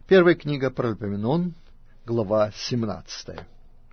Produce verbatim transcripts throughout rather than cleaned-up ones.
Первая книга Паралипоменон, глава семнадцатая.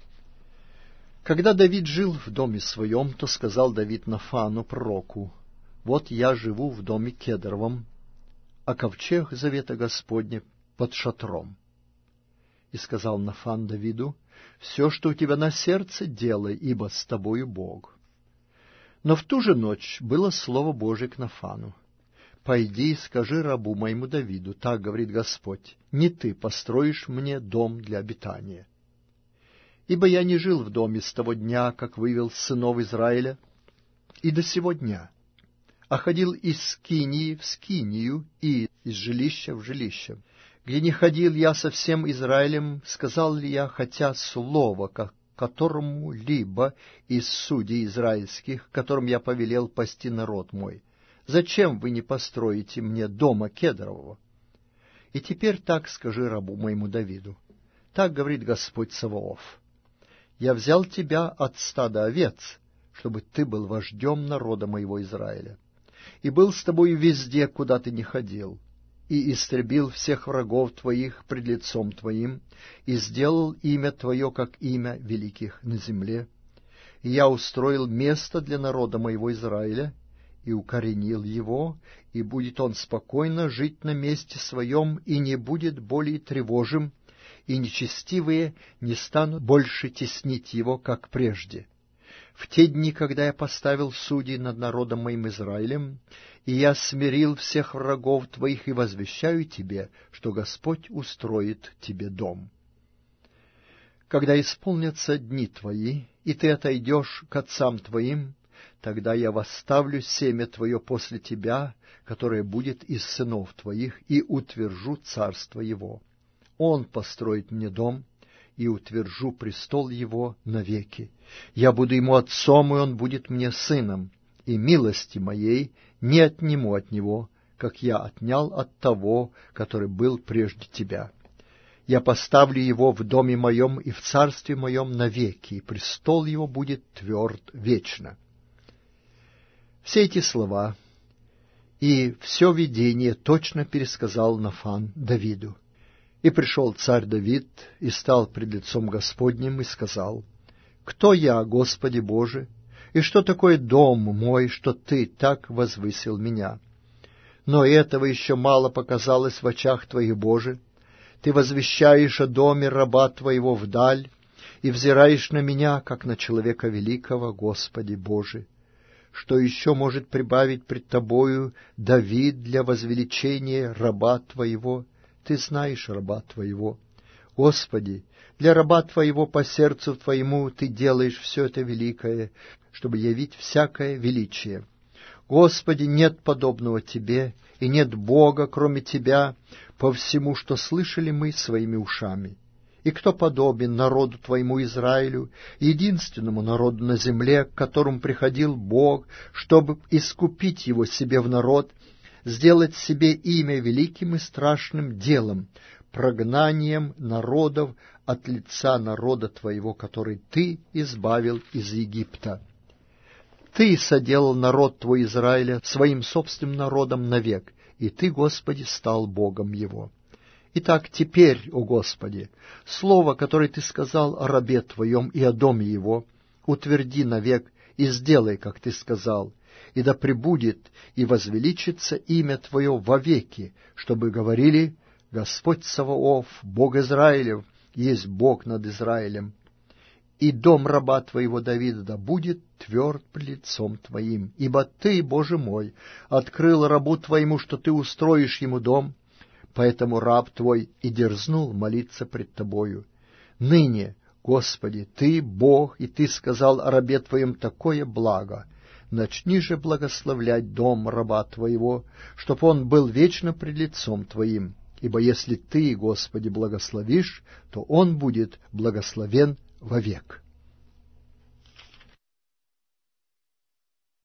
Когда Давид жил в доме своем, то сказал Давид Нафану, пророку: «Вот я живу в доме кедровом, а ковчег завета Господня под шатром». И сказал Нафан Давиду: «Все, что у тебя на сердце, делай, ибо с тобою Бог». Но в ту же ночь было слово Божие к Нафану: «Пойди и скажи рабу моему Давиду, так говорит Господь, не ты построишь мне дом для обитания. Ибо я не жил в доме с того дня, как вывел сынов Израиля, и до сего дня, а ходил из скинии в скинию и из жилища в жилище. Где не ходил я со всем Израилем, сказал ли я хотя слово, как которому-либо из судей израильских, которым я повелел пасти народ мой: зачем вы не построите мне дома кедрового? И теперь так скажи рабу моему Давиду: так говорит Господь Саваоф: я взял тебя от стада овец, чтобы ты был вождем народа моего Израиля, и был с тобой везде, куда ты не ходил, и истребил всех врагов твоих пред лицом твоим, и сделал имя твое, как имя великих на земле. И я устроил место для народа моего Израиля, и укоренил его, и будет он спокойно жить на месте своем, и не будет более тревожим, и нечестивые не станут больше теснить его, как прежде. В те дни, когда я поставил судей над народом моим Израилем, и я смирил всех врагов твоих, и возвещаю тебе, что Господь устроит тебе дом. Когда исполнятся дни твои, и ты отойдешь к отцам твоим, тогда я восставлю семя твое после тебя, которое будет из сынов твоих, и утвержу царство его. Он построит мне дом, и утвержу престол его навеки. Я буду ему отцом, и он будет мне сыном, и милости моей не отниму от него, как я отнял от того, который был прежде тебя. Я поставлю его в доме моем и в царстве моем навеки, и престол его будет тверд вечно». Все эти слова и все видение точно пересказал Нафан Давиду. И пришел царь Давид, и стал пред лицом Господним, и сказал: «Кто я, Господи Боже, и что такое дом мой, что Ты так возвысил меня? Но этого еще мало показалось в очах Твоих, Боже. Ты возвещаешь о доме раба Твоего вдаль, и взираешь на меня, как на человека великого, Господи Боже. Что еще может прибавить пред Тобою Давид для возвеличения раба Твоего? Ты знаешь раба Твоего. Господи, для раба Твоего по сердцу Твоему Ты делаешь все это великое, чтобы явить всякое величие. Господи, нет подобного Тебе, и нет Бога, кроме Тебя, по всему, что слышали мы своими ушами. И кто подобен народу Твоему Израилю, единственному народу на земле, к которому приходил Бог, чтобы искупить его себе в народ, сделать себе имя великим и страшным делом, прогнанием народов от лица народа Твоего, который Ты избавил из Египта. Ты соделал народ Твой Израиля своим собственным народом навек, и Ты, Господи, стал Богом его. Итак, теперь, о Господи, слово, которое Ты сказал о рабе Твоем и о доме его, утверди навек и сделай, как Ты сказал, и да пребудет и возвеличится имя Твое вовеки, чтобы говорили: Господь Саваоф, Бог Израилев, есть Бог над Израилем. И дом раба Твоего Давида да будет тверд пред лицом Твоим, ибо Ты, Боже мой, открыл рабу Твоему, что Ты устроишь ему дом, поэтому раб Твой и дерзнул молиться пред Тобою. Ныне, Господи, Ты Бог, и Ты сказал о рабе Твоем такое благо. Начни же благословлять дом раба Твоего, чтоб он был вечно пред лицом Твоим, ибо если Ты, Господи, благословишь, то он будет благословен вовек».